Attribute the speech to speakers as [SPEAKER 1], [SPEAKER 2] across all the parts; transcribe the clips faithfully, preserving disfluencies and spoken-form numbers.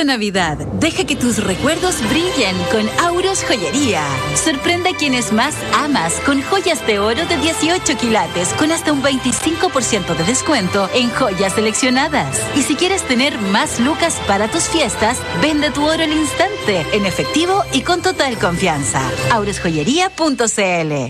[SPEAKER 1] Navidad, deja que tus recuerdos brillen con Auros Joyería. Sorprende a quienes más amas con joyas de oro de dieciocho quilates con hasta un veinticinco por ciento de descuento en joyas seleccionadas. Y si quieres tener más lucas para tus fiestas, vende tu oro al instante, en efectivo y con total confianza. auros joyería punto c l.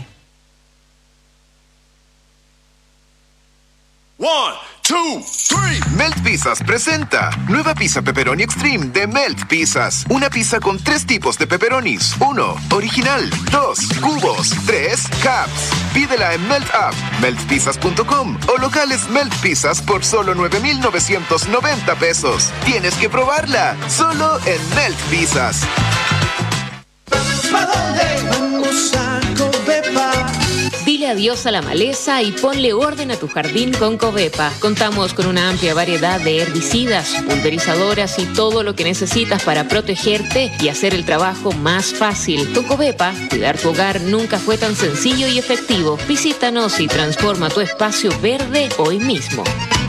[SPEAKER 2] One, two, three.
[SPEAKER 3] Melt Pizzas presenta nueva pizza pepperoni extreme de Melt Pizzas. Una pizza con tres tipos de pepperonis. Uno, original. Dos, cubos. Tres, cups. Pídela en Melt App, melt pizzas punto com o locales Melt Pizzas por solo nueve mil novecientos noventa pesos. Tienes que probarla, solo en Melt Pizzas.
[SPEAKER 4] ¿Pa dónde vamos a Covepa?
[SPEAKER 5] Dile adiós a la maleza y ponle orden a tu jardín con Covepa. Contamos con una amplia variedad de herbicidas, pulverizadoras y todo lo que necesitas para protegerte y hacer el trabajo más fácil. Con Covepa, cuidar tu hogar nunca fue tan sencillo y efectivo. Visítanos y transforma tu espacio verde hoy mismo.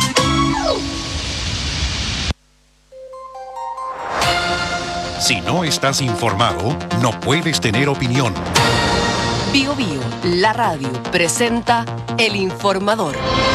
[SPEAKER 6] Si no estás informado, no puedes tener opinión.
[SPEAKER 7] Bio Bio, la radio, presenta El Informador.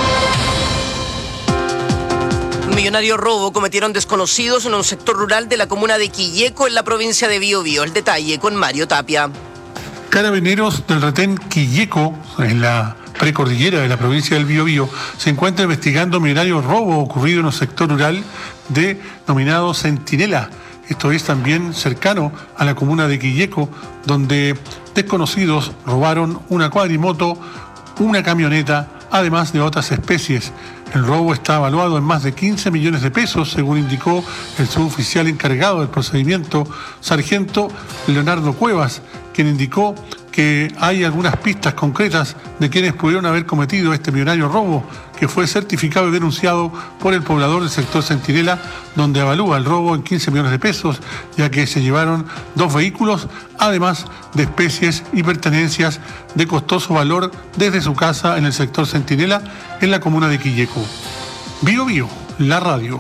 [SPEAKER 8] Un millonario robo cometieron desconocidos en un sector rural de la comuna de Quilleco, en la provincia de Bio Bio. El detalle con Mario Tapia.
[SPEAKER 9] Carabineros del retén Quilleco, en la precordillera de la provincia del Bio Bio, se encuentra investigando un millonario robo ocurrido en un sector rural denominado Centinela. Esto es también cercano a la comuna de Quilleco, donde desconocidos robaron una cuadrimoto, una camioneta, además de otras especies. El robo está evaluado en más de quince millones de pesos, según indicó el suboficial encargado del procedimiento, sargento Leonardo Cuevas, quien indicó que hay algunas pistas concretas de quienes pudieron haber cometido este millonario robo, que fue certificado y denunciado por el poblador del sector Centinela, donde evalúa el robo en quince millones de pesos, ya que se llevaron dos vehículos, además de especies y pertenencias de costoso valor desde su casa en el sector Centinela, en la comuna de Quilleco. Bio Bio, la radio.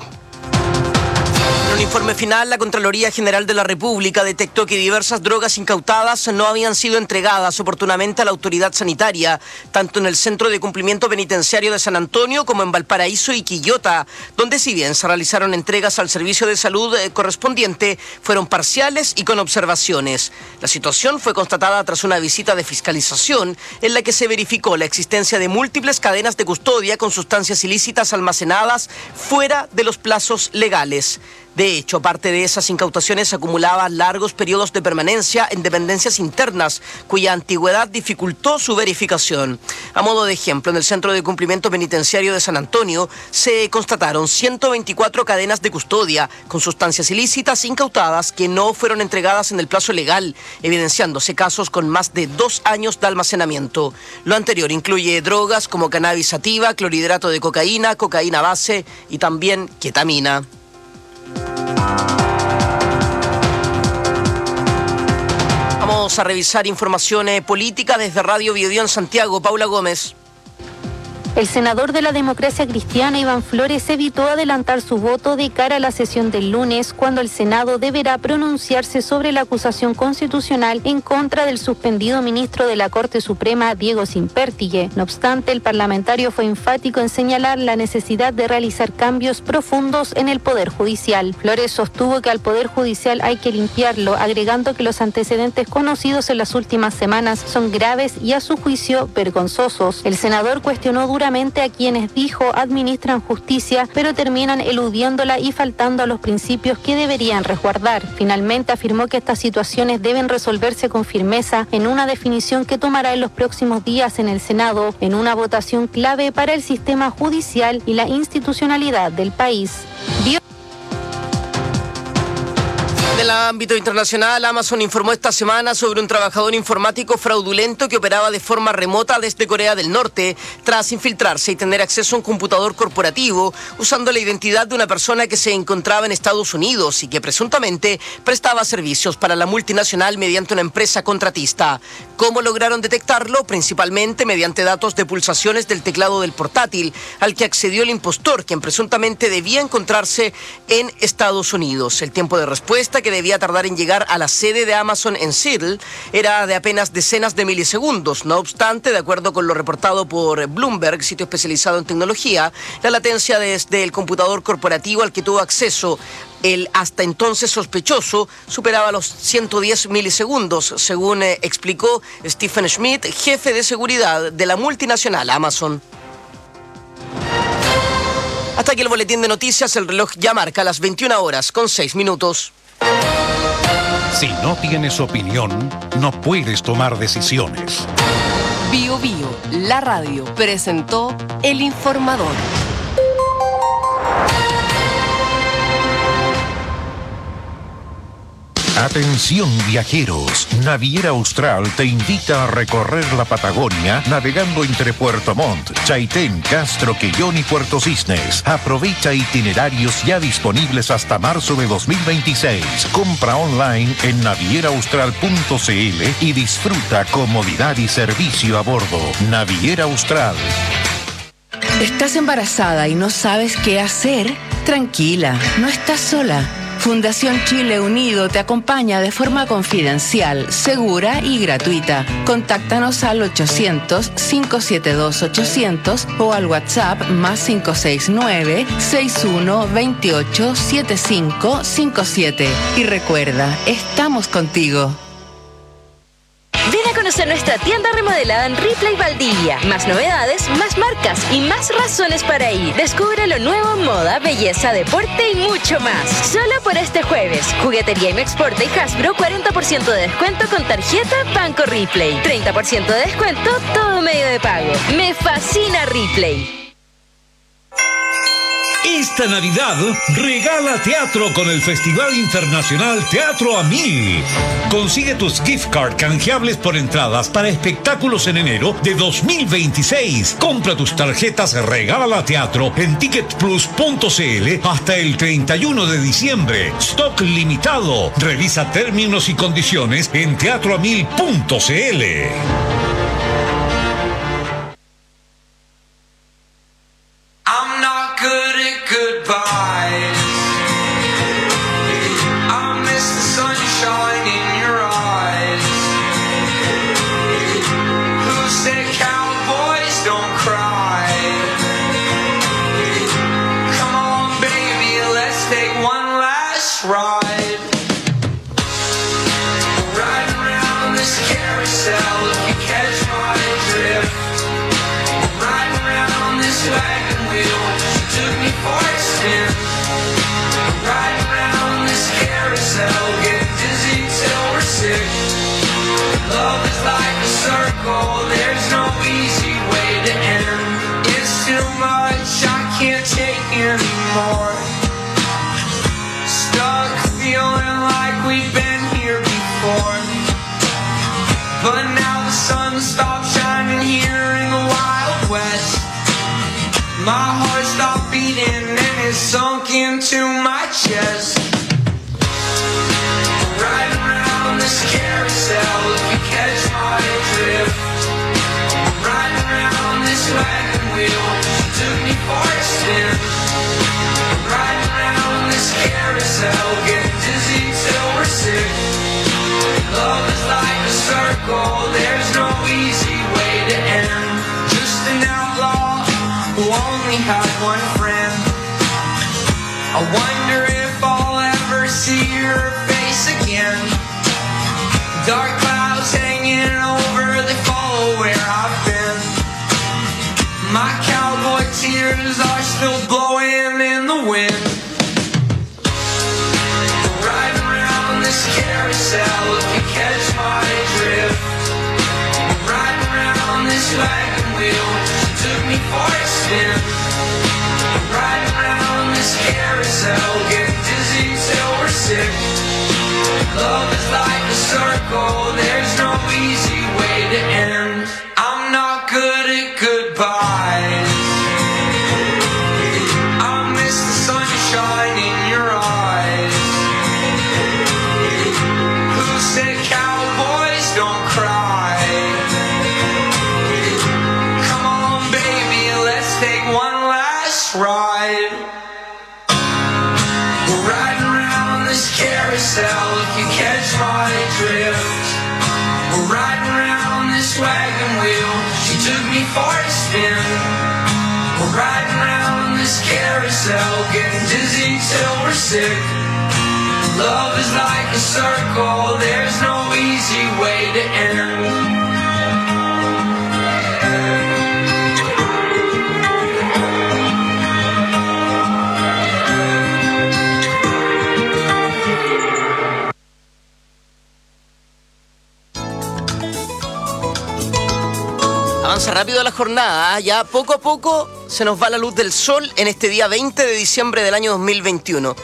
[SPEAKER 8] En un informe final, la Contraloría General de la República detectó que diversas drogas incautadas no habían sido entregadas oportunamente a la autoridad sanitaria, tanto en el Centro de Cumplimiento Penitenciario de San Antonio como en Valparaíso y Quillota, donde si bien se realizaron entregas al servicio de salud correspondiente, fueron parciales y con observaciones. La situación fue constatada tras una visita de fiscalización en la que se verificó la existencia de múltiples cadenas de custodia con sustancias ilícitas almacenadas fuera de los plazos legales. De hecho, parte de esas incautaciones acumulaba largos periodos de permanencia en dependencias internas, cuya antigüedad dificultó su verificación. A modo de ejemplo, en el Centro de Cumplimiento Penitenciario de San Antonio se constataron ciento veinticuatro cadenas de custodia con sustancias ilícitas incautadas que no fueron entregadas en el plazo legal, evidenciándose casos con más de dos años de almacenamiento. Lo anterior incluye drogas como cannabis sativa, clorhidrato de cocaína, cocaína base y también ketamina. Vamos a revisar información eh, política desde Radio Bio Bio en Santiago. Paula Gómez.
[SPEAKER 10] El senador de la Democracia Cristiana, Iván Flores, evitó adelantar su voto de cara a la sesión del lunes, cuando el Senado deberá pronunciarse sobre la acusación constitucional en contra del suspendido ministro de la Corte Suprema, Diego Simpértigue. No obstante, el parlamentario fue enfático en señalar la necesidad de realizar cambios profundos en el Poder Judicial. Flores sostuvo que al Poder Judicial hay que limpiarlo, agregando que los antecedentes conocidos en las últimas semanas son graves y, a su juicio, vergonzosos. El senador cuestionó duramente a quienes dijo administran justicia, pero terminan eludiéndola y faltando a los principios que deberían resguardar. Finalmente afirmó que estas situaciones deben resolverse con firmeza en una definición que tomará en los próximos días en el Senado, en una votación clave para el sistema judicial y la institucionalidad del país. Bio-
[SPEAKER 8] el ámbito internacional, Amazon informó esta semana sobre un trabajador informático fraudulento que operaba de forma remota desde Corea del Norte tras infiltrarse y tener acceso a un computador corporativo usando la identidad de una persona que se encontraba en Estados Unidos y que presuntamente prestaba servicios para la multinacional mediante una empresa contratista. ¿Cómo lograron detectarlo? Principalmente mediante datos de pulsaciones del teclado del portátil al que accedió el impostor, quien presuntamente debía encontrarse en Estados Unidos. El tiempo de respuesta que debía tardar en llegar a la sede de Amazon en Seattle era de apenas decenas de milisegundos. No obstante, de acuerdo con lo reportado por Bloomberg, sitio especializado en tecnología, la latencia desde el computador corporativo al que tuvo acceso el hasta entonces sospechoso superaba los ciento diez milisegundos, según eh, explicó Stephen Schmidt, jefe de seguridad de la multinacional Amazon. Hasta aquí el boletín de noticias. El reloj ya marca las veintiuna horas con seis minutos.
[SPEAKER 6] Si no tienes opinión, no puedes tomar decisiones.
[SPEAKER 7] Bio Bio, la radio, presentó El Informador.
[SPEAKER 6] Atención viajeros, Naviera Austral te invita a recorrer la Patagonia navegando entre Puerto Montt, Chaitén, Castro, Quellón y Puerto Cisnes. Aprovecha itinerarios ya disponibles hasta marzo de dos mil veintiséis. Compra online en naviera austral punto c l y disfruta comodidad y servicio a bordo. Naviera Austral.
[SPEAKER 11] ¿Estás embarazada y no sabes qué hacer? Tranquila, no estás sola. Fundación Chile Unido te acompaña de forma confidencial, segura y gratuita. Contáctanos al ochocientos, cinco siete dos, ochocientos o al WhatsApp más cinco seis nueve, seis uno dos ocho, siete cinco cinco siete. Y recuerda, estamos contigo.
[SPEAKER 12] Ven a conocer nuestra tienda remodelada en Ripley Valdivia. Más novedades, más marcas y más razones para ir. Descubre lo nuevo en moda, belleza, deporte y mucho más. Solo por este jueves. Juguetería y Mexporta y Hasbro, cuarenta por ciento de descuento con tarjeta Banco Ripley. treinta por ciento de descuento, todo medio de pago. Me fascina Ripley.
[SPEAKER 13] Esta Navidad regala teatro con el Festival Internacional Teatro a Mil. Consigue tus gift card canjeables por entradas para espectáculos en enero de dos mil veintiséis. Compra tus tarjetas Regala Teatro en ticket plus punto c l hasta el treinta y uno de diciembre. Stock limitado. Revisa términos y condiciones en teatro a mil punto c l.
[SPEAKER 4] I'm not good at goodbyes. I miss the sunshine in your eyes. Who said cowboys don't cry? Come on, baby, let's take one last ride. Riding around this carousel, if you catch my drift. Riding around this wagon wheel, she took me for a spin. Riding around this carousel, get dizzy till we're sick. Love is like a circle, there's no easy way to end. It's too much, I can't take anymore. Stuck feeling like we've been here before. But now the sun stopped shining here in the Wild West. My heart stopped beating and it sunk into my chest. Riding around this carousel, if you catch my drift. Riding around this wagon wheel, she took me for a spin. Riding around this carousel, get dizzy till we're sick. Love is like a circle, there's no easy way to end. Just an outlaw who only had one friend. I wonder if I'll ever see her face again. Dark clouds hanging over, they follow where I've been. My cowboy tears are still blowing in the wind. Riding around this carousel, if you catch my drift. Riding around this wagon wheel, she took me for a spin. Riding around this carousel, get dizzy till we're sick. Love is like a circle, there's no easy way to end. I'm not good at goodbyes. I miss the sunshine in your eyes. Who said cowboys don't cry? Come on, baby, let's take one last ride. We're riding around this carousel, if you catch my drift. We're riding around this wagon wheel, she took me for a spin. We're riding around this carousel, getting dizzy till we're sick. Love is like a circle, there's no easy way to end.
[SPEAKER 8] Avanza rápido la jornada, ¿eh? Ya poco a poco se nos va la luz del sol en este día veinte de diciembre del año dos mil veintiuno.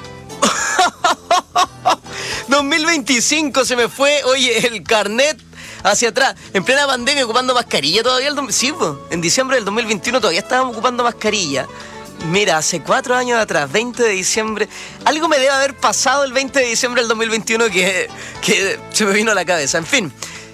[SPEAKER 8] dos mil veinticinco se me fue, oye, el carnet hacia atrás. En plena pandemia ocupando mascarilla todavía. El, sí, pues, en diciembre del dos mil veintiuno todavía estábamos ocupando mascarilla. Mira, hace cuatro años atrás, veinte de diciembre, algo me debe haber pasado el veinte de diciembre del dos mil veintiuno que, que se me vino a la cabeza. En fin.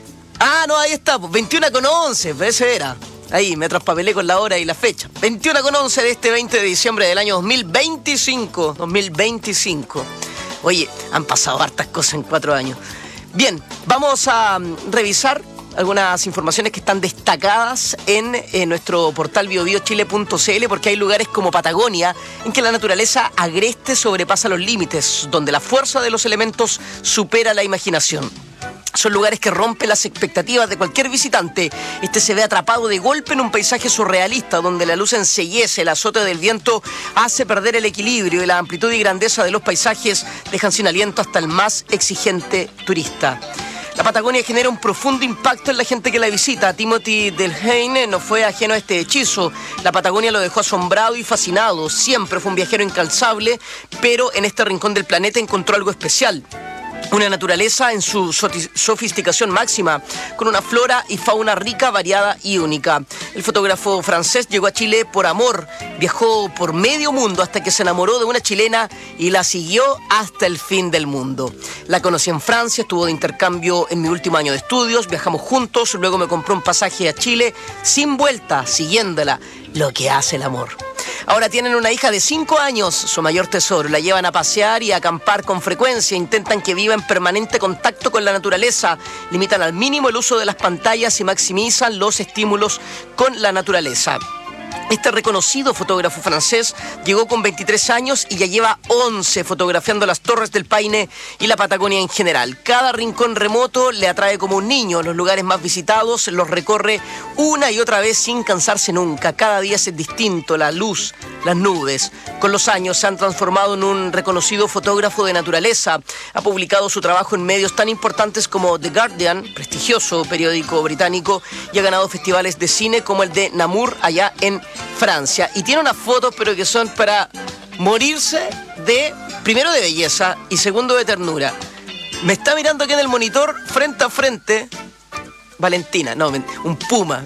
[SPEAKER 8] Ah, no, ahí está, pues, veintiuno con once, ese era. Ahí, me traspapelé con la hora y la fecha. veintiuno con once de este veinte de diciembre del año dos mil veinticinco. dos mil veinticinco. Oye, han pasado hartas cosas en cuatro años. Bien, vamos a um, revisar algunas informaciones que están destacadas en, en nuestro portal bio bio chile punto c l, porque hay lugares como Patagonia en que la naturaleza agreste sobrepasa los límites, donde la fuerza de los elementos supera la imaginación. Son lugares que rompen las expectativas de cualquier visitante. Este se ve atrapado de golpe en un paisaje surrealista donde la luz enceguece, el azote del viento hace perder el equilibrio y la amplitud y grandeza de los paisajes dejan sin aliento hasta el más exigente turista. La Patagonia genera un profundo impacto en la gente que la visita. Timothy Delhaine no fue ajeno a este hechizo. La Patagonia lo dejó asombrado y fascinado. Siempre fue un viajero incansable, pero en este rincón del planeta encontró algo especial. Una naturaleza en su sofisticación máxima, con una flora y fauna rica, variada y única. El fotógrafo francés llegó a Chile por amor, viajó por medio mundo hasta que se enamoró de una chilena y la siguió hasta el fin del mundo. La conocí en Francia, estuvo de intercambio en mi último año de estudios, viajamos juntos, luego me compró un pasaje a Chile sin vuelta, siguiéndola, lo que hace el amor. Ahora tienen una hija de cinco años, su mayor tesoro. La llevan a pasear y a acampar con frecuencia. Intentan que viva en permanente contacto con la naturaleza. Limitan al mínimo el uso de las pantallas y maximizan los estímulos con la naturaleza. Este reconocido fotógrafo francés llegó con veintitrés años y ya lleva once fotografiando las Torres del Paine y la Patagonia en general. Cada rincón remoto le atrae como un niño. Los lugares más visitados los recorre una y otra vez sin cansarse nunca. Cada día es distinto, la luz, las nubes. Con los años se han transformado en un reconocido fotógrafo de naturaleza. Ha publicado su trabajo en medios tan importantes como The Guardian, prestigioso periódico británico, y ha ganado festivales de cine como el de Namur allá en Francia. Y tiene unas fotos pero que son para morirse de, primero de belleza y segundo de ternura. Me está mirando aquí en el monitor frente a frente Valentina, no, un puma.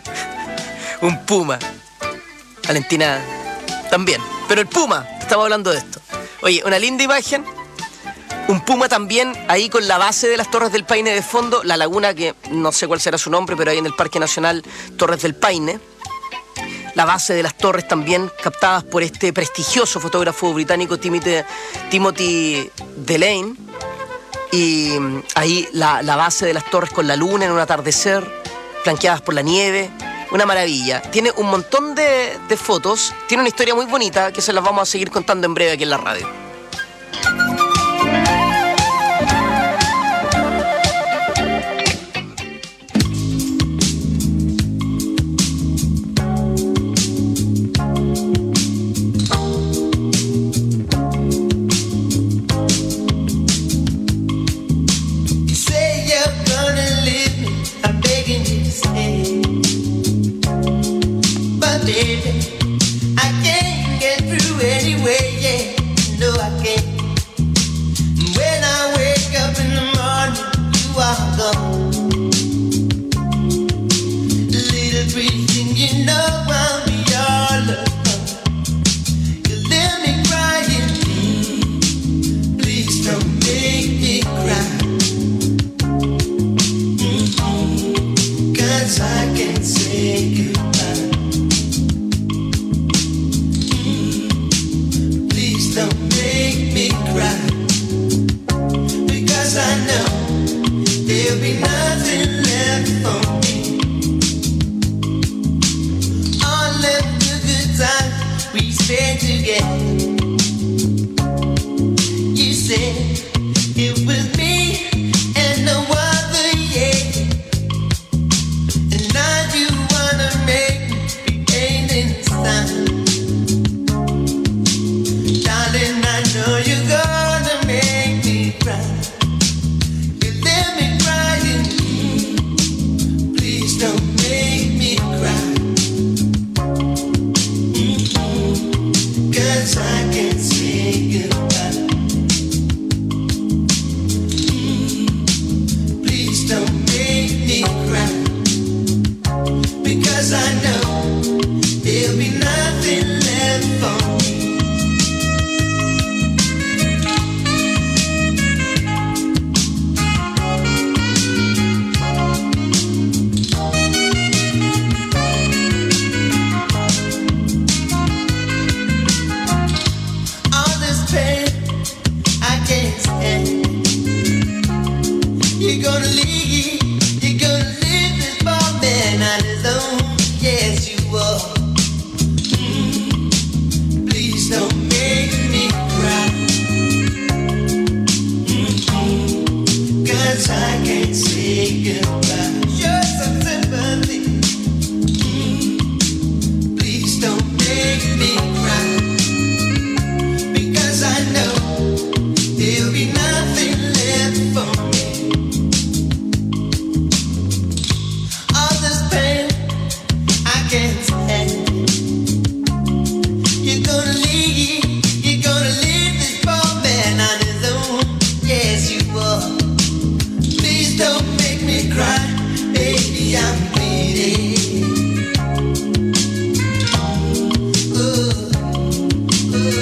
[SPEAKER 8] Un puma. Valentina también, pero el puma, estamos hablando de esto. Oye, una linda imagen. Un puma también ahí con la base de las Torres del Paine de fondo, la laguna que no sé cuál será su nombre, pero ahí en el Parque Nacional Torres del Paine. La base de las torres también captadas por este prestigioso fotógrafo británico Timothy, Timothy Delhaine. Y ahí la, la base de las torres con la luna en un atardecer, flanqueadas por la nieve. Una maravilla. Tiene un montón de, de fotos. Tiene una historia muy bonita que se las vamos a seguir contando en breve aquí en la radio.
[SPEAKER 14] When I wake up in the
[SPEAKER 4] make me cry, because I know there'll be nothing left for me. All of the good times we spent together, you said it was me and no other, yeah. And now you wanna make me behave in time. Darling, I know you're gonna make me cry. You let me cry, and please don't make me cry. Mm-hmm. 'Cause I can't say goodbye. Mm-hmm. Please don't make me cry, because I know there'll be nothing left for me. All this pain I can't stand. You're gonna leave, you're gonna leave this poor man on his own. Yes, you are. Mm, please don't make me cry. Mm-hmm. 'Cause I can't say goodbye. Show some sympathy. Mm, please don't make me cry, because I know there'll be nothing left for me. All this pain I can't stand. You're gonna leave, you're gonna leave this poor man on his own. Yes, you are. Please don't make me cry, baby, I'm bleeding. Ooh, ooh, ooh,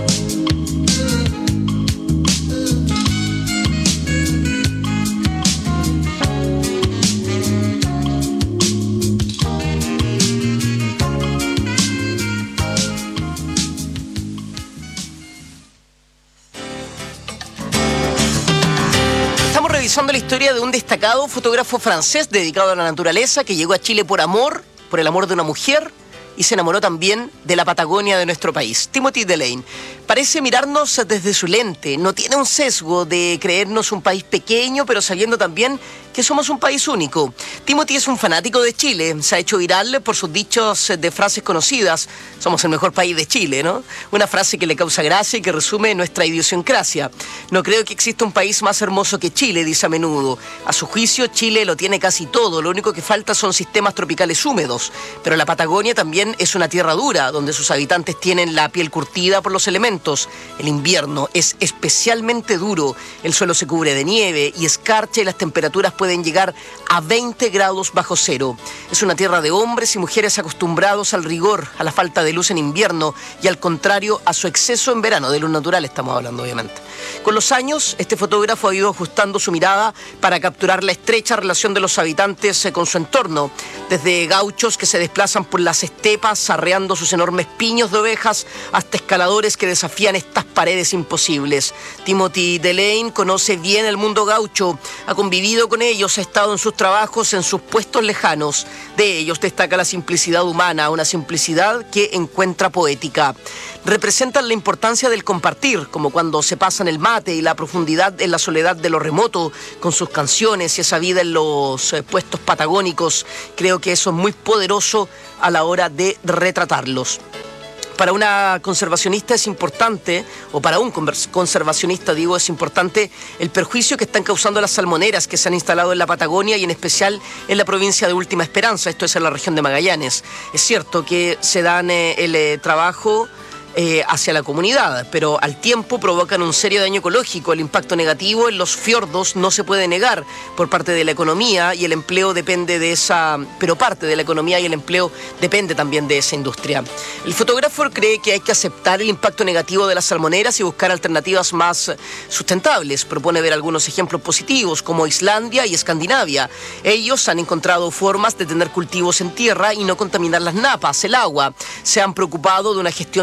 [SPEAKER 8] Estamos revisando la historia de un destacado fotógrafo francés dedicado a la naturaleza que llegó a Chile por amor, por el amor de una mujer, y se enamoró también de la Patagonia de nuestro país. Timothy Delaine parece mirarnos desde su lente, no tiene un sesgo de creernos un país pequeño, pero sabiendo también que somos un país único. Timothy es un fanático de Chile, se ha hecho viral por sus dichos de frases conocidas: somos el mejor país de Chile, ¿no? Una frase que le causa gracia y que resume nuestra idiosincrasia. No creo que exista un país más hermoso que Chile, dice a menudo. A su juicio, Chile lo tiene casi todo, lo único que falta son sistemas tropicales húmedos. Pero la Patagonia también es una tierra dura, donde sus habitantes tienen la piel curtida por los elementos. El invierno es especialmente duro, el suelo se cubre de nieve y escarcha y las temperaturas pueden llegar a veinte grados bajo cero. Es una tierra de hombres y mujeres acostumbrados al rigor, a la falta de luz en invierno y al contrario a su exceso en verano, de luz natural estamos hablando obviamente. Con los años, este fotógrafo ha ido ajustando su mirada para capturar la estrecha relación de los habitantes con su entorno, desde gauchos que se desplazan por las estepas arreando sus enormes piños de ovejas hasta escaladores que desafían estas paredes imposibles. Timothy Delaine conoce bien el mundo gaucho, ha convivido con ellos, ha estado en sus trabajos, en sus puestos lejanos. De ellos destaca la simplicidad humana, una simplicidad que encuentra poética. Representan la importancia del compartir, como cuando se pasan el mate, y la profundidad en la soledad de lo remoto, con sus canciones y esa vida en los eh, puestos patagónicos. Creo que eso es muy poderoso a la hora de retratarlos. Para una conservacionista es importante, o para un conservacionista digo, es importante el perjuicio que están causando las salmoneras que se han instalado en la Patagonia y en especial en la provincia de Última Esperanza, esto es en la región de Magallanes. Es cierto que se dan eh, el eh, trabajo eh, hacia la comunidad, pero al tiempo provocan un serio daño ecológico. El impacto negativo en los fiordos no se puede negar por parte de la economía, y el empleo depende de esa, pero parte de la economía y el empleo depende también de esa industria. El fotógrafo cree que hay que aceptar el impacto negativo de las salmoneras y buscar alternativas más sustentables. Propone ver algunos ejemplos positivos como Islandia y Escandinavia. Ellos han encontrado formas de tener cultivos en tierra y no contaminar las napas, el agua. Se han preocupado de una gestión de residuos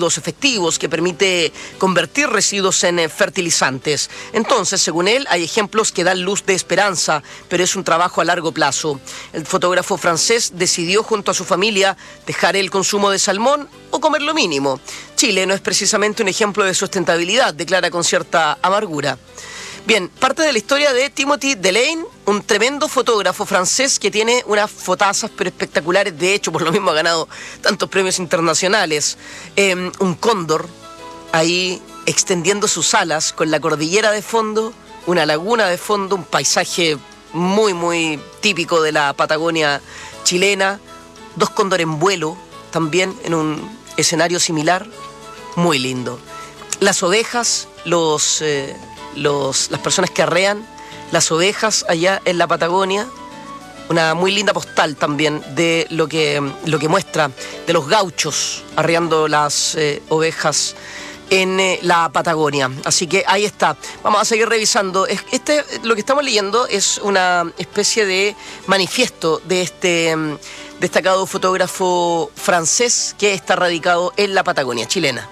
[SPEAKER 8] residuos efectivos, que permite convertir residuos en eh, fertilizantes. Entonces, según él, hay ejemplos que dan luz de esperanza, pero es un trabajo a largo plazo. El fotógrafo francés decidió junto a su familia dejar el consumo de salmón o comer lo mínimo. Chile no es precisamente un ejemplo de sustentabilidad, declara con cierta amargura. Bien, parte de la historia de Timothy Delaine, un tremendo fotógrafo francés que tiene unas fotazas pero espectaculares. De hecho, por lo mismo ha ganado tantos premios internacionales. Eh, un cóndor ahí extendiendo sus alas con la cordillera de fondo, una laguna de fondo, un paisaje muy, muy típico de la Patagonia chilena. Dos cóndores en vuelo también en un escenario similar. Muy lindo. Las ovejas, los... Eh, Los, las personas que arrean las ovejas allá en la Patagonia, una muy linda postal también de lo que, lo que muestra de los gauchos arreando las eh, ovejas en eh, la Patagonia. Así que ahí está, vamos a seguir revisando. Este, lo que estamos leyendo es una especie de manifiesto de este um, destacado fotógrafo francés que está radicado en la Patagonia chilena.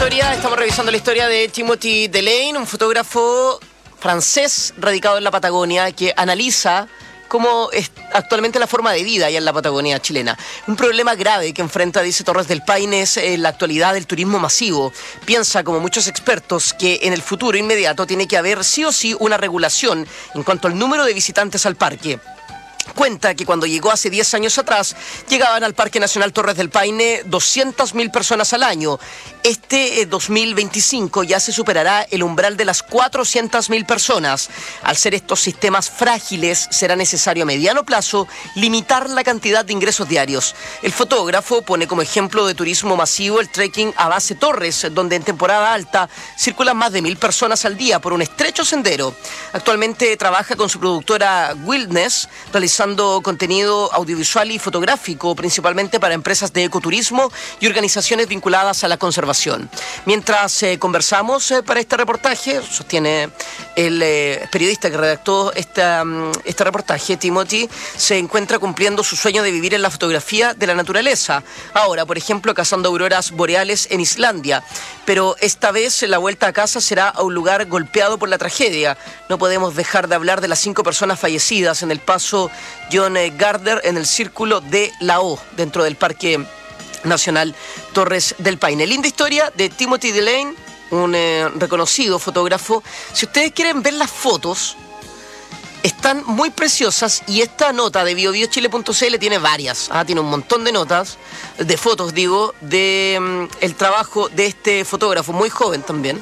[SPEAKER 8] historia, estamos revisando la historia de Timothy Delane, un fotógrafo francés radicado en la Patagonia que analiza cómo es actualmente la forma de vida allá en la Patagonia chilena. Un problema grave que enfrenta, dice Torres del Paine, es en la actualidad el turismo masivo. Piensa, como muchos expertos, que en el futuro inmediato tiene que haber sí o sí una regulación en cuanto al número de visitantes al parque. Cuenta que cuando llegó hace diez años atrás, llegaban al Parque Nacional Torres del Paine doscientas mil personas al año. Este eh, dos mil veinticinco ya se superará el umbral de las cuatrocientas mil personas. Al ser estos sistemas frágiles, será necesario a mediano plazo limitar la cantidad de ingresos diarios. El fotógrafo pone como ejemplo de turismo masivo el trekking a base Torres, donde en temporada alta circulan más de mil personas al día por un estrecho sendero. Actualmente trabaja con su productora Wildness, realizando contenido audiovisual y fotográfico, principalmente para empresas de ecoturismo y organizaciones vinculadas a la conservación. Mientras eh, conversamos eh, para este reportaje, sostiene el eh, periodista que redactó esta, um, este reportaje, Timothy, se encuentra cumpliendo su sueño de vivir en la fotografía de la naturaleza. Ahora, por ejemplo, cazando auroras boreales en Islandia. Pero esta vez la vuelta a casa será a un lugar golpeado por la tragedia. No podemos dejar de hablar de las cinco personas fallecidas en el paso John Gardner en el Círculo de la O, dentro del Parque Nacional Torres del Paine. Linda historia de Timothy Delane, un eh, reconocido fotógrafo. Si ustedes quieren ver las fotos, están muy preciosas, y esta nota de bio bio chile punto c l tiene varias, ah, tiene un montón de notas, de fotos, digo, de um, el trabajo de este fotógrafo, muy joven también.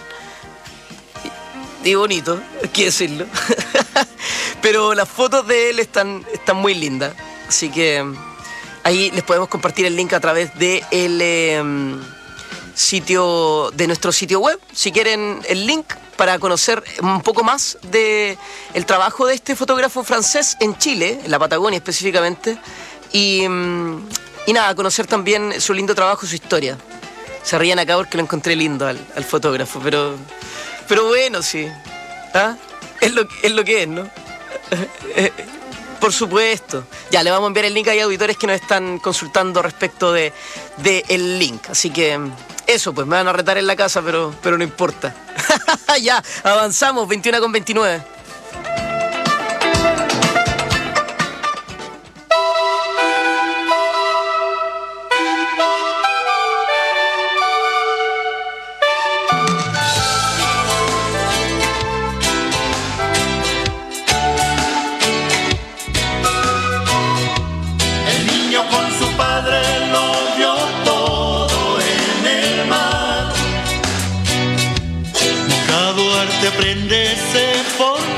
[SPEAKER 8] Y bonito, hay que decirlo. Pero las fotos de él están, están muy lindas. Así que ahí les podemos compartir el link a través de el eh, sitio, de nuestro sitio web. Si quieren el link para conocer un poco más de el trabajo de este fotógrafo francés en Chile, en la Patagonia específicamente. Y, y nada, conocer también su lindo trabajo, su historia. Se rían acá porque lo encontré lindo al, al fotógrafo, pero... Pero bueno, sí. ¿Ah? Es lo, es lo que es, ¿no? Por supuesto. Ya, le vamos a enviar el link a auditores que nos están consultando respecto de, de el link. Así que eso, pues me van a retar en la casa, pero, pero no importa. Ya, avanzamos, veintiuno con veintinueve.
[SPEAKER 14] Aprende, se forma.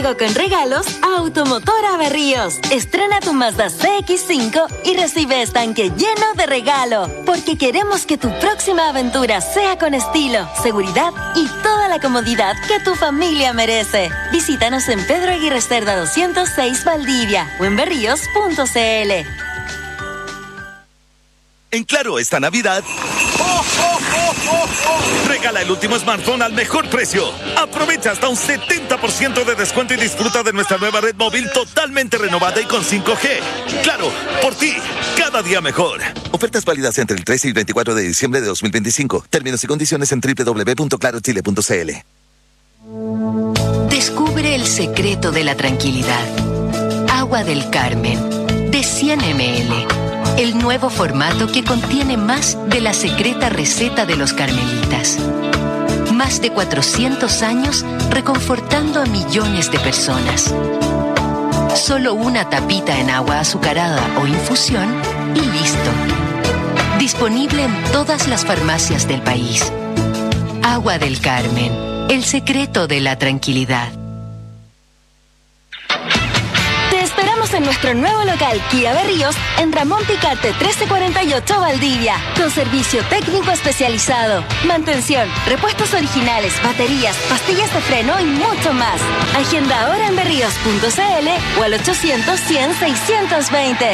[SPEAKER 12] cinco con regalos a Automotora Berríos. Estrena tu Mazda C X cinco y recibe estanque lleno de regalo. Porque queremos que tu próxima aventura sea con estilo, seguridad y toda la comodidad que tu familia merece. Visítanos en Pedro Aguirre Cerda doscientos seis Valdivia o en berríos punto c l.
[SPEAKER 14] En Claro, esta Navidad, ¡oh, oh, oh, oh, oh! Regala el último smartphone al mejor precio. Aprovecha hasta un setenta por ciento de descuento y disfruta de nuestra nueva red móvil totalmente renovada y con cinco G. Claro, por ti, cada día mejor. Ofertas válidas entre el trece y veinticuatro de diciembre de dos mil veinticinco. Términos y condiciones en doble u doble u doble u punto claro chile punto c l.
[SPEAKER 15] Descubre el secreto de la tranquilidad. Agua del Carmen, de cien mililitros. El nuevo formato que contiene más de la secreta receta de los carmelitas. Más de cuatrocientos años reconfortando a millones de personas. Solo una tapita en agua azucarada o infusión y listo. Disponible en todas las farmacias del país. Agua del Carmen, el secreto de la tranquilidad.
[SPEAKER 12] Esperamos en nuestro nuevo local Kia Berríos en Ramón Picarte trece cuarenta y ocho Valdivia, con servicio técnico especializado, mantención, repuestos originales, baterías, pastillas de freno y mucho más. Agenda ahora en berríos punto c l o al ochocientos cien seiscientos veinte.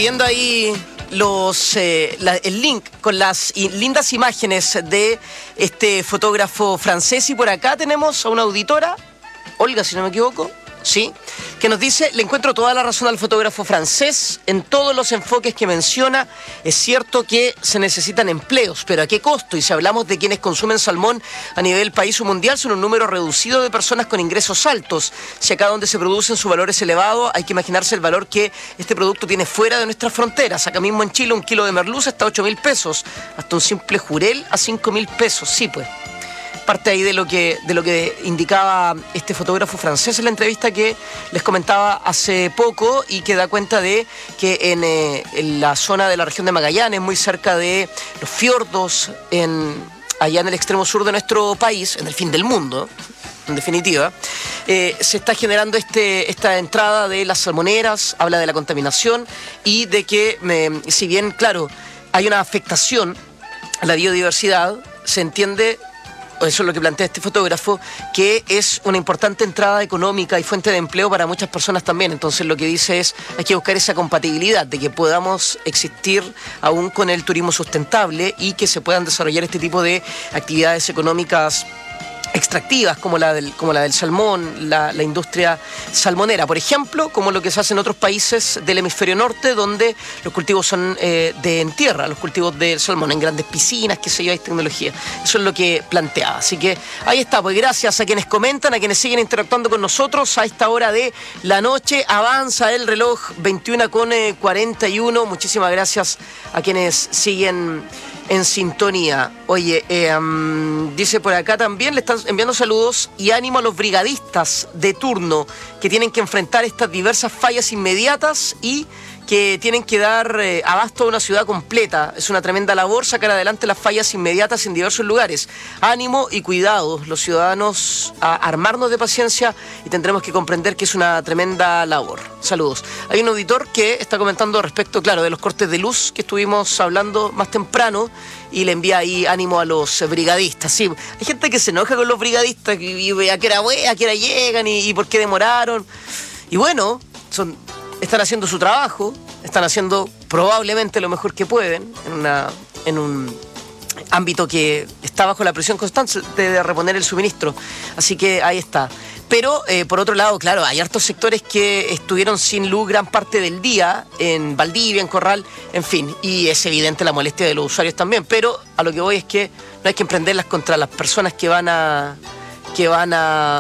[SPEAKER 8] viendo ahí los eh, la, el link con las i- lindas imágenes de este fotógrafo francés, y por acá tenemos a una auditora, Olga, si no me equivoco, sí, que nos dice: le encuentro toda la razón al fotógrafo francés en todos los enfoques que menciona. Es cierto que se necesitan empleos, pero ¿a qué costo? Y si hablamos de quienes consumen salmón a nivel país o mundial, son un número reducido de personas con ingresos altos. Si acá donde se producen su valor es elevado, hay que imaginarse el valor que este producto tiene fuera de nuestras fronteras. Acá mismo en Chile un kilo de merluza está a ocho mil pesos, hasta un simple jurel a cinco mil pesos. Sí, pues. Parte ahí de lo que de lo que indicaba este fotógrafo francés en la entrevista que les comentaba hace poco, y que da cuenta de que en, eh, en la zona de la región de Magallanes, muy cerca de los fiordos, en, allá en el extremo sur de nuestro país, en el fin del mundo, en definitiva, eh, se está generando este, esta entrada de las salmoneras. Habla de la contaminación y de que, eh, si bien, claro, hay una afectación a la biodiversidad, se entiende, eso es lo que plantea este fotógrafo, que es una importante entrada económica y fuente de empleo para muchas personas también. Entonces lo que dice es, hay que buscar esa compatibilidad de que podamos existir aún con el turismo sustentable y que se puedan desarrollar este tipo de actividades económicas extractivas, como la del, como la del salmón, la, la industria salmonera, por ejemplo, como lo que se hace en otros países del hemisferio norte, donde los cultivos son eh, de en tierra, los cultivos del salmón, en grandes piscinas, qué sé yo, hay tecnología. Eso es lo que planteaba. Así que ahí está, pues gracias a quienes comentan, a quienes siguen interactuando con nosotros a esta hora de la noche. Avanza el reloj, veintiuna con cuarenta y uno. Muchísimas gracias a quienes siguen en sintonía. Oye, eh, um, dice por acá también, le están enviando saludos y ánimo a los brigadistas de turno que tienen que enfrentar estas diversas fallas inmediatas y que tienen que dar eh, abasto a una ciudad completa. Es una tremenda labor sacar adelante las fallas inmediatas en diversos lugares. Ánimo y cuidado, los ciudadanos, a armarnos de paciencia, y tendremos que comprender que es una tremenda labor. Saludos. Hay un auditor que está comentando respecto, claro, de los cortes de luz que estuvimos hablando más temprano, y le envía ahí ánimo a los brigadistas. Sí, hay gente que se enoja con los brigadistas, y, y a qué hora, a qué hora llegan y, y por qué demoraron. Y bueno, son... están haciendo su trabajo, están haciendo probablemente lo mejor que pueden en, una, en un ámbito que está bajo la presión constante de reponer el suministro. Así que ahí está. Pero, eh, por otro lado, claro, hay hartos sectores que estuvieron sin luz gran parte del día, en Valdivia, en Corral, en fin. Y es evidente la molestia de los usuarios también. Pero a lo que voy es que no hay que emprenderlas contra las personas que van a, que van a,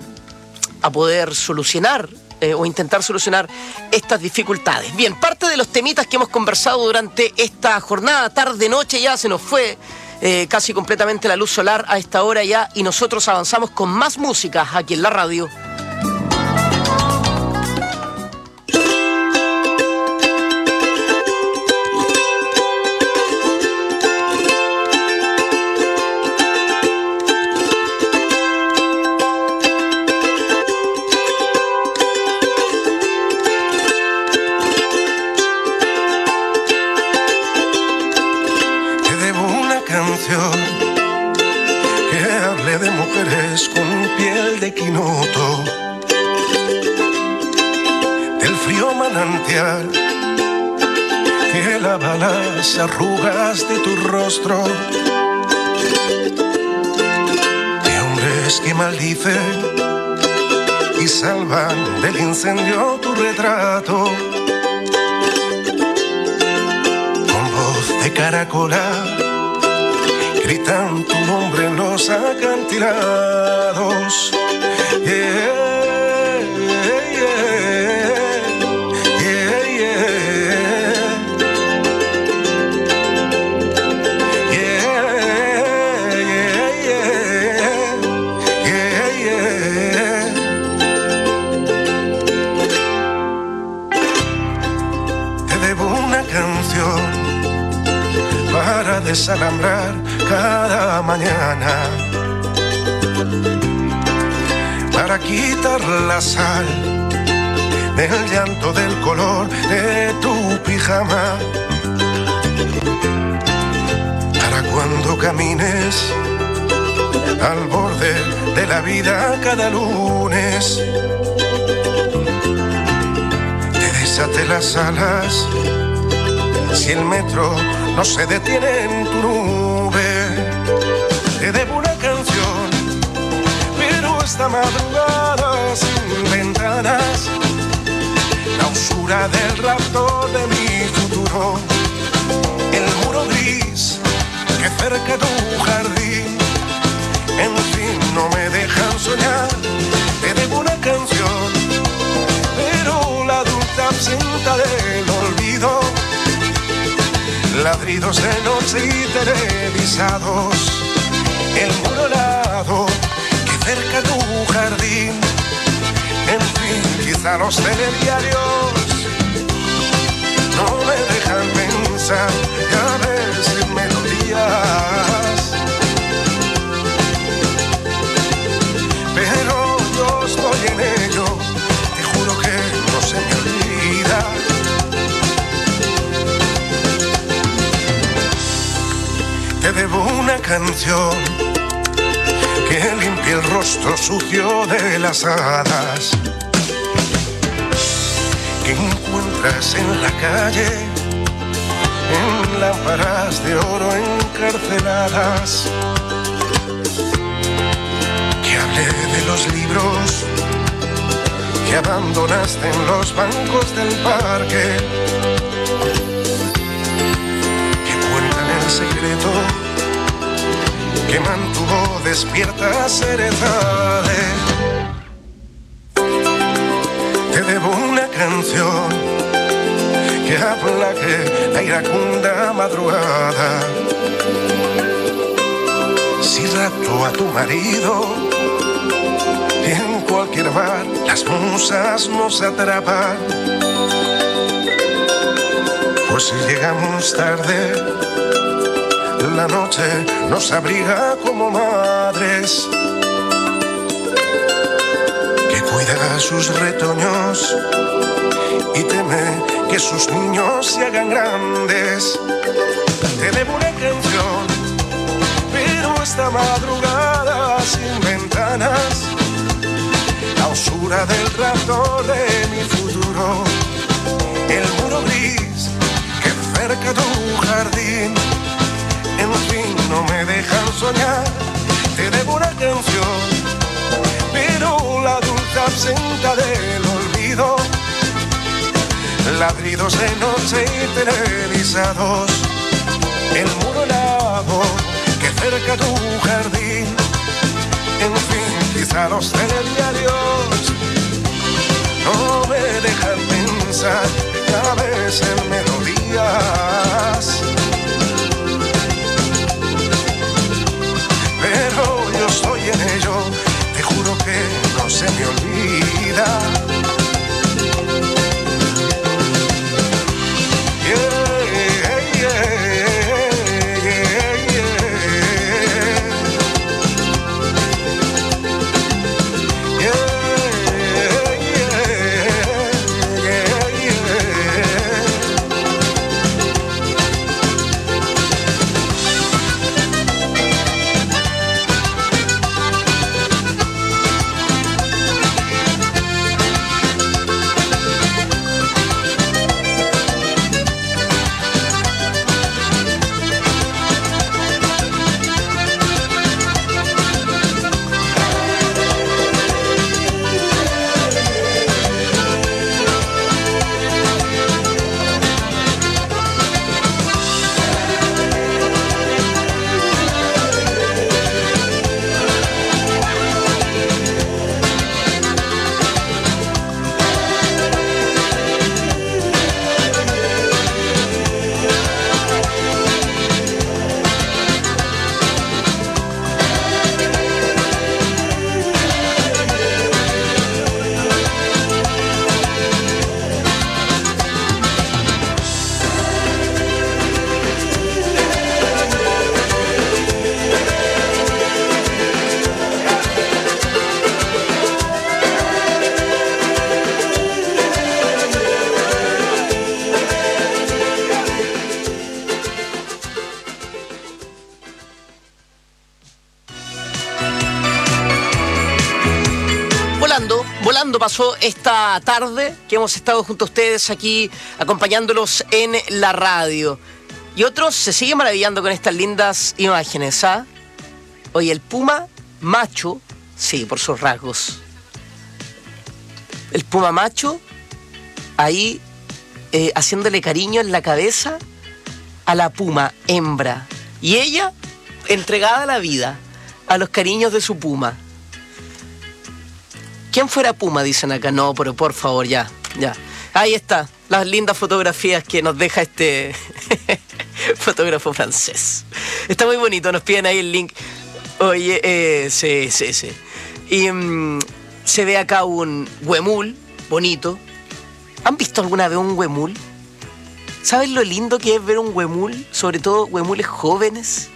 [SPEAKER 8] a poder solucionar Eh, o intentar solucionar estas dificultades. Bien, parte de los temitas que hemos conversado durante esta jornada, tarde, noche, ya se nos fue eh, casi completamente la luz solar a esta hora ya, y nosotros avanzamos con más música aquí en la radio.
[SPEAKER 16] Quinoto, del frío manantial que lava las arrugas de tu rostro, de hombres que maldicen y salvan del incendio tu retrato, con voz de caracola gritan tu nombre en los acantilados. Yeah, yeah, yeah, yeah, yeah, yeah, yeah. Te debo una canción para desalambrar cada mañana, para quitar la sal del llanto del color de tu pijama, para cuando camines al borde de la vida cada lunes, te desate las alas si el metro no se detiene en tu nube. Te debo una canción, pero esta madrugada sin ventanas, la usura del raptor de mi futuro, el muro gris que cerca tu jardín, en fin, no me dejan soñar. Te debo una canción, pero la dulce absenta del olvido, ladridos de noche y televisados, el muro helado que cerca tu jardín, en fin, quizá los telediarios no me dejan pensar y a veces melodías, pero yo estoy en ello, te juro que no se me olvida. Te debo una canción que limpie el rostro sucio de las hadas que encuentras en la calle, en lámparas de oro encarceladas, que hablé de los libros que abandonaste en los bancos del parque, que cuentan el secreto que mantuvo despierta Ceredade. Te debo una canción que aplaque la iracunda madrugada, si rapto a tu marido y en cualquier bar las musas nos atrapan, pues si llegamos tarde la noche nos abriga como madres que cuida a sus retoños y teme que sus niños se hagan grandes. Te debo una canción, pero esta madrugada sin ventanas, la usura del raptor de mi futuro, el muro gris que cerca tu jardín, en fin, no me dejan soñar. Te debo una canción, pero la dulce absenta del olvido, ladridos de noche y televisados, el muro helado que cerca tu jardín, en fin, quizá los telediarios no me dejan pensar a veces en melodías, pero yo estoy en ello, te juro que no se me olvida. Yeah, yeah, yeah, yeah, yeah, yeah.
[SPEAKER 8] Volando pasó esta tarde que hemos estado junto a ustedes aquí acompañándolos en la radio. Y otros se siguen maravillando con estas lindas imágenes, ¿ah? Oye, el puma macho, sí, por sus rasgos. El puma macho ahí eh, haciéndole cariño en la cabeza a la puma hembra. Y ella entregada a la vida, a los cariños de su puma. ¿Quién fuera puma? Dicen acá. No, pero por favor, ya, ya. Ahí está, las lindas fotografías que nos deja este fotógrafo francés. Está muy bonito, nos piden ahí el link. Oye, eh, sí, sí, sí. Y um, se ve acá un huemul bonito. ¿Han visto alguna vez un huemul? ¿Saben lo lindo que es ver un huemul? Sobre todo huemules jóvenes.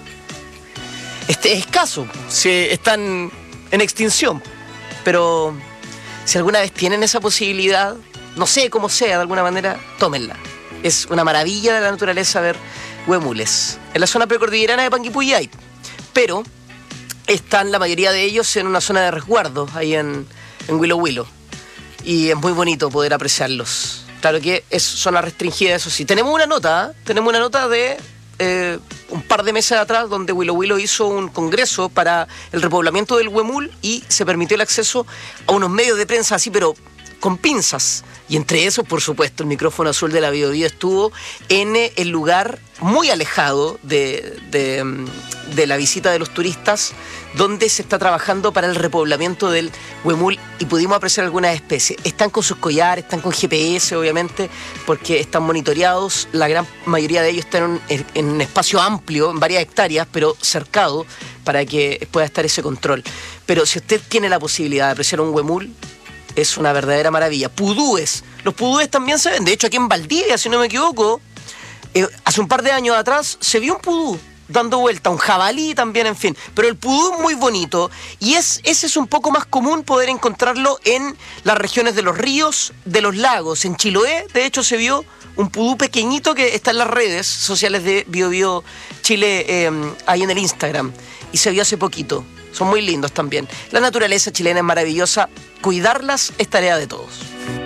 [SPEAKER 8] Este es escaso, si están en extinción. Pero si alguna vez tienen esa posibilidad, no sé cómo sea, de alguna manera, tómenla. Es una maravilla de la naturaleza ver huemules. En la zona precordillerana de Panguipulli, pero están la mayoría de ellos en una zona de resguardo, ahí en, en Huilo Huilo. Y es muy bonito poder apreciarlos. Claro que es zona restringida, eso sí. Tenemos una nota, ¿eh? Tenemos una nota de eh, un par de meses atrás, donde Huilo Huilo hizo un congreso para el repoblamiento del huemul y se permitió el acceso a unos medios de prensa así, pero con pinzas. Y entre esos, por supuesto, el micrófono azul de la Bio Bio estuvo en el lugar muy alejado de, de, de la visita de los turistas, donde se está trabajando para el repoblamiento del huemul y pudimos apreciar algunas especies. Están con sus collares, están con G P S, obviamente, porque están monitoreados. La gran mayoría de ellos están en, en un espacio amplio, en varias hectáreas, pero cercado, para que pueda estar ese control. Pero si usted tiene la posibilidad de apreciar un huemul, es una verdadera maravilla. Pudúes. Los pudúes también se ven. De hecho, aquí en Valdivia, si no me equivoco, eh, hace un par de años atrás se vio un pudú dando vuelta, un jabalí también, en fin. Pero el pudú es muy bonito y es, ese es un poco más común poder encontrarlo en las regiones de los ríos, de los lagos. En Chiloé, de hecho, se vio un pudú pequeñito que está en las redes sociales de Bio Bio Chile, eh, ahí en el Instagram. Y se vio hace poquito. Son muy lindos también. La naturaleza chilena es maravillosa. Cuidarlas es tarea de todos.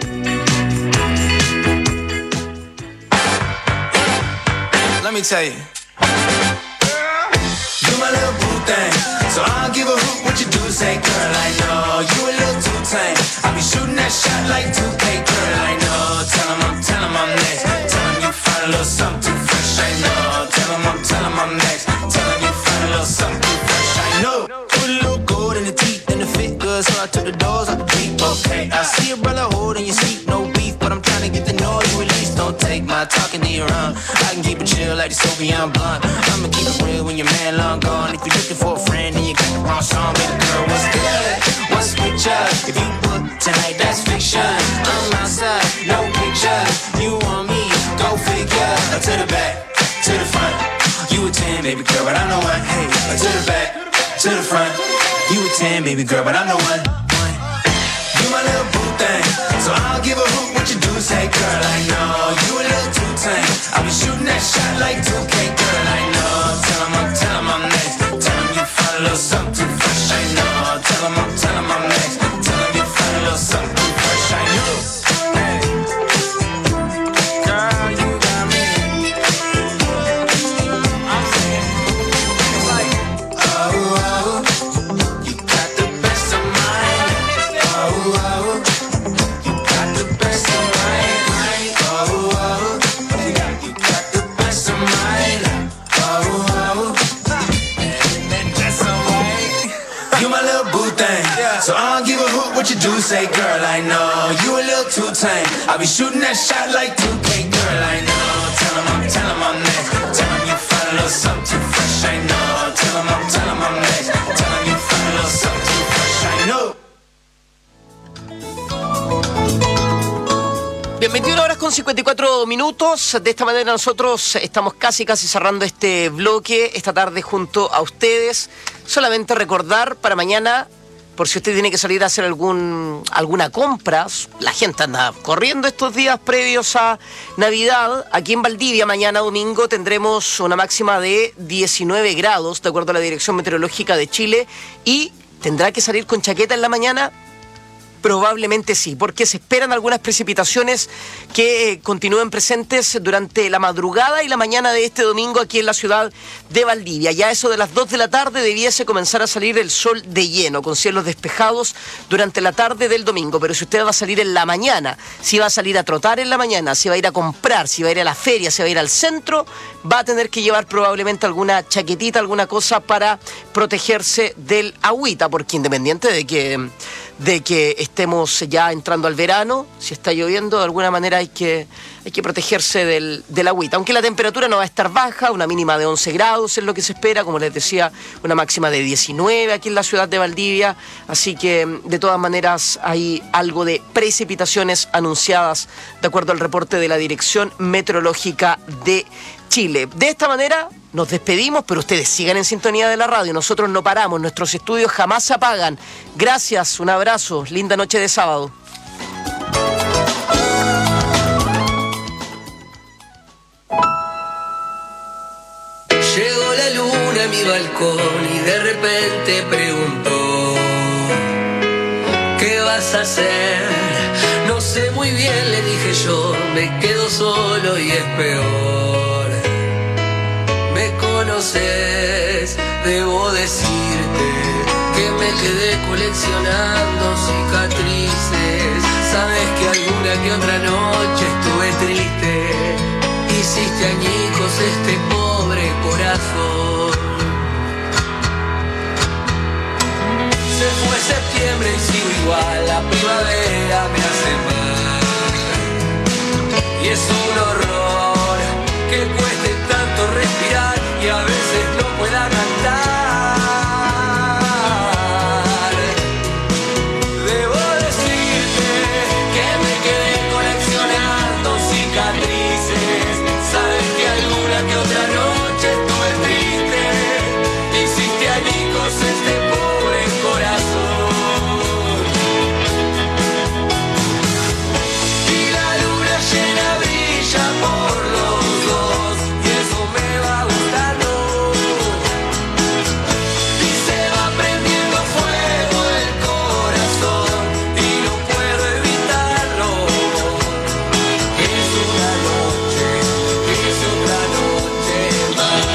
[SPEAKER 4] Let me tell you. You my little boo thing, so I don't give a hoot what you do. Say, girl, I know you a little too tame. I be shooting that shot like two K, girl, I know. Tell 'em I'm, tell 'em I'm next. Tell 'em you find a little something too fresh, I know. Tell 'em I'm, tell 'em I'm next. Tell 'em you find a little something too fresh, I know. Put a little gold in the teeth and the fit good, so I took the doors out the deep. Okay, I see a brother holding your seat, no beef, but I'm trying to get the noise you release. Don't take my talking to your own. I can keep it chill like the Soviet blunt. I'ma keep it real when your man long gone. If you're looking for a friend and you got the wrong song, baby girl, what's good? What's with ya? If you book tonight, that's fiction. I'm outside, no pictures. You want me? Go figure. To the back, to the front. You a ten, baby girl, but I'm the one. Hey, to the back, to the front. You a ten, baby girl, but I'm the one. You my little boo thing, so I don't give a hoot what you do. Say, girl, I know you a little too tame. I be shooting that shot like two K, girl, I know. Tell 'em I'm, tell 'em I'm next. Tell 'em you find a little something too fresh, I know. Tell 'em I'm, tell 'em I'm next. Tell 'em you find a little something too fresh, I know. Hey, girl, you got me. I'm saying, like, oh, oh, you got the best of mine. Oh, oh, you got the best of mine. Oh, oh, you got, you got the best of mine. Oh, oh, and that's alright. You my little boo thing, so I don't give a hoot what you do. Say, girl, I know you a little too tame. I be shooting that shot like two K, girl, I know. Tell 'em I'm, tell 'em I'm next. Tell 'em you find a little something too fresh, I know. Tell 'em I'm, tell 'em I'm next. Tell 'em you find a little something too fresh, I know.
[SPEAKER 8] Bien, veintiuna horas con cincuenta y cuatro minutos. De esta manera nosotros estamos casi casi cerrando este bloque esta tarde junto a ustedes. Solamente recordar para mañana, por si usted tiene que salir a hacer algún alguna compra, la gente anda corriendo estos días previos a Navidad. Aquí en Valdivia mañana domingo tendremos una máxima de diecinueve grados, de acuerdo a la Dirección Meteorológica de Chile, y tendrá que salir con chaqueta en la mañana. Probablemente sí, porque se esperan algunas precipitaciones que eh, continúen presentes durante la madrugada y la mañana de este domingo aquí en la ciudad de Valdivia. Ya a eso de las dos de la tarde debiese comenzar a salir el sol de lleno, con cielos despejados durante la tarde del domingo. Pero si usted va a salir en la mañana, si va a salir a trotar en la mañana, si va a ir a comprar, si va a ir a la feria, si va a ir al centro, va a tener que llevar probablemente alguna chaquetita, alguna cosa para protegerse del agüita, porque independiente de que... de que estemos ya entrando al verano, si está lloviendo, de alguna manera hay que, hay que protegerse del, del agüita. Aunque la temperatura no va a estar baja, una mínima de once grados es lo que se espera, como les decía, una máxima de diecinueve aquí en la ciudad de Valdivia, así que de todas maneras hay algo de precipitaciones anunciadas de acuerdo al reporte de la Dirección Meteorológica de Chile. De esta manera nos despedimos, pero ustedes sigan en sintonía de la radio. Nosotros no paramos, nuestros estudios jamás se apagan. Gracias, un abrazo, linda noche de sábado.
[SPEAKER 4] Llegó la luna a mi balcón y de repente preguntó: ¿qué vas a hacer? No sé muy bien, le dije yo, me quedo solo y es peor. Me conoces, debo decirte que me quedé coleccionando cicatrices. Sabes que alguna que otra noche estuve triste, hiciste añicos este pobre corazón. Se fue septiembre y sigo igual, la primavera me hace mal. Y es un horror que cueste tanto respirar y a veces no pueda cantar. Debo decirte que me quedé coleccionando cicatrices. Sabes que alguna que otra noche estuve triste, hiciste añicos este pobre corazón. Y la luna llena brilla por los dos y eso me va gustando. Y se va prendiendo fuego el corazón y no puedo evitarlo. Es una noche, es otra noche más.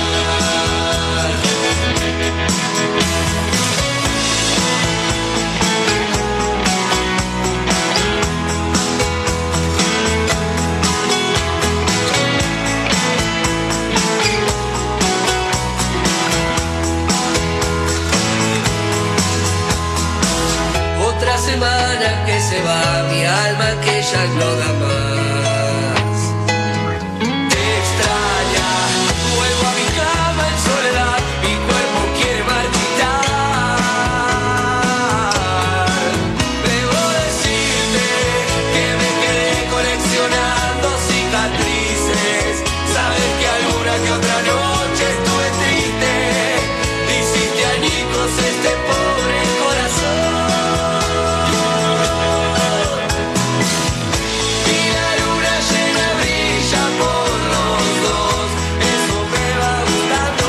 [SPEAKER 4] Otra semana que se va, mi alma que ya no da más. Te extraña, vuelvo a mi cama en soledad, mi cuerpo quiere marchitar. Debo decirte que me quedé coleccionando cicatrices. Sabes que alguna que otra noche estuve triste, hiciste añicos este pobre corazón. Y la luna llena brilla por los dos, eso me va gustando.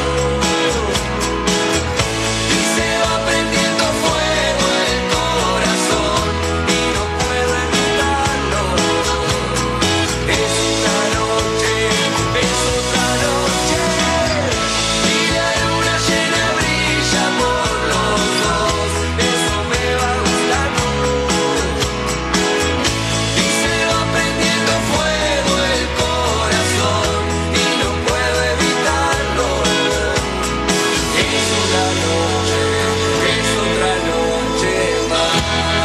[SPEAKER 4] Y se va prendiendo fuego el corazón y no puedo evitarlo. Es una noche, es otra noche. Y la luna llena brilla por los dos, eso me va gustando. Y se va prendiendo fuego el corazón y no puedo evitarlo. Es una noche, es otra noche más.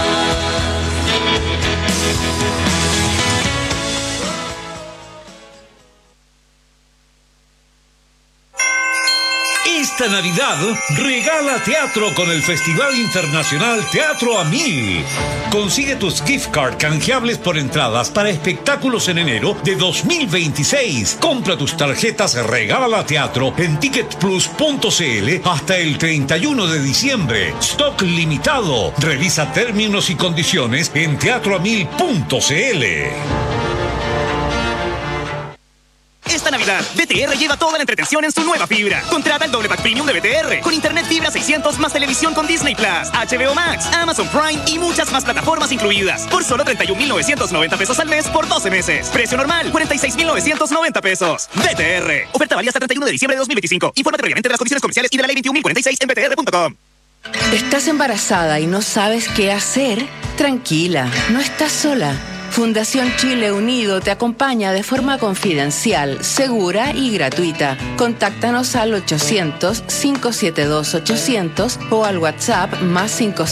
[SPEAKER 13] Esta Navidad regala teatro con el Festival Internacional Teatro a Mil. Consigue tus gift card canjeables por entradas para espectáculos en enero de dos mil veintiséis. Compra tus tarjetas Regala Teatro en ticket plus punto c l hasta el treinta y uno de diciembre. Stock limitado. Revisa términos y condiciones en teatro a mil punto c l.
[SPEAKER 17] Esta Navidad Navidad. B T R lleva toda la entretención en su nueva fibra. Contrata el doble pack premium de B T R con internet fibra seiscientos más televisión con Disney Plus, H B O Max, Amazon Prime y muchas más plataformas incluidas. Por solo treinta y un mil novecientos noventa pesos al mes por doce meses. Precio normal, cuarenta y seis mil novecientos noventa pesos. B T R. Oferta válida hasta treinta y uno de diciembre de dos mil veinticinco. Infórmate previamente de las condiciones comerciales y de la ley veintiún mil cuarenta y seis en b t r punto com.
[SPEAKER 11] ¿Estás embarazada y no sabes qué hacer? Tranquila, no estás sola. Fundación Chile Unido te acompaña de forma confidencial, segura y gratuita. Contáctanos al ochocientos, cinco siete dos, ochocientos o al WhatsApp más cinco